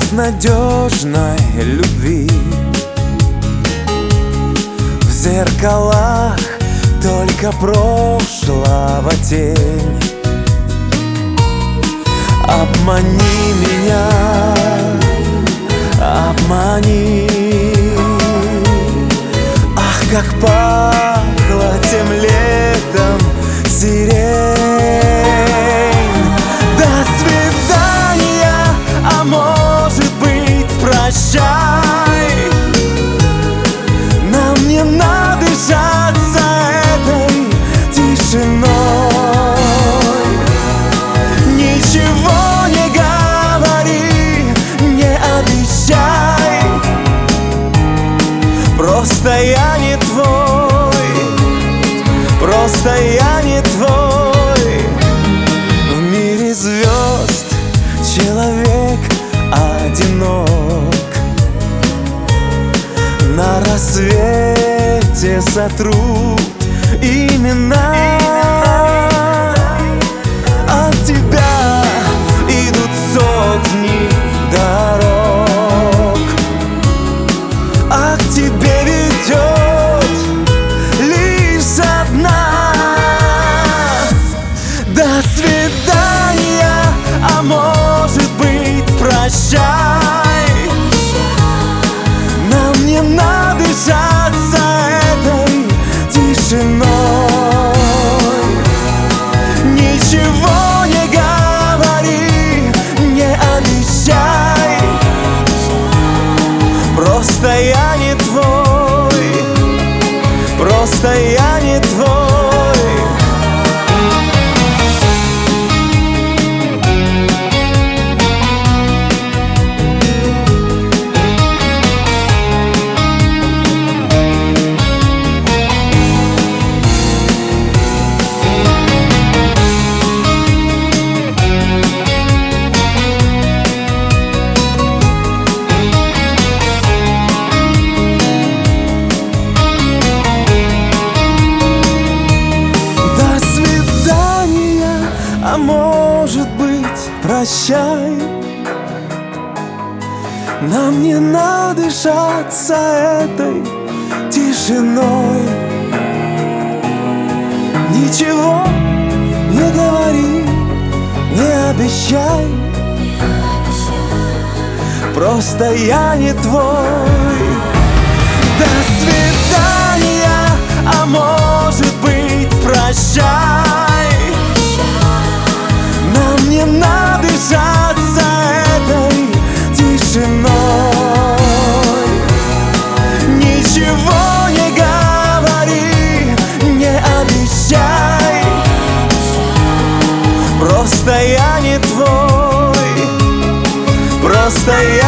безнадежной любви. В зеркалах только прошлого тень. Обмани меня, обмани. Ах, как пахло тем летом сирень. До свидания, а может быть, прощай. Нам не надышаться этой тишиной. Ничего не говори, не обещай. Просто я не твой, просто я не твой. В мире звезд человек одинок. На рассвете сотрут имена. От тебя идут сотни дорог, а к тебе ведет лишь одна. До свидания, а может быть, прощай. Нам не надышаться этой тишиной. Ничего не говори, не обещай. Просто я не твой, просто я не твой. А может быть, прощай. Нам не надышаться этой тишиной. Ничего не говори, не обещай. Просто я не твой. До свидания, а может быть, прощай. Нам не надышаться этой тишиной. Ничего не говори, не обещай. Просто я не твой, просто я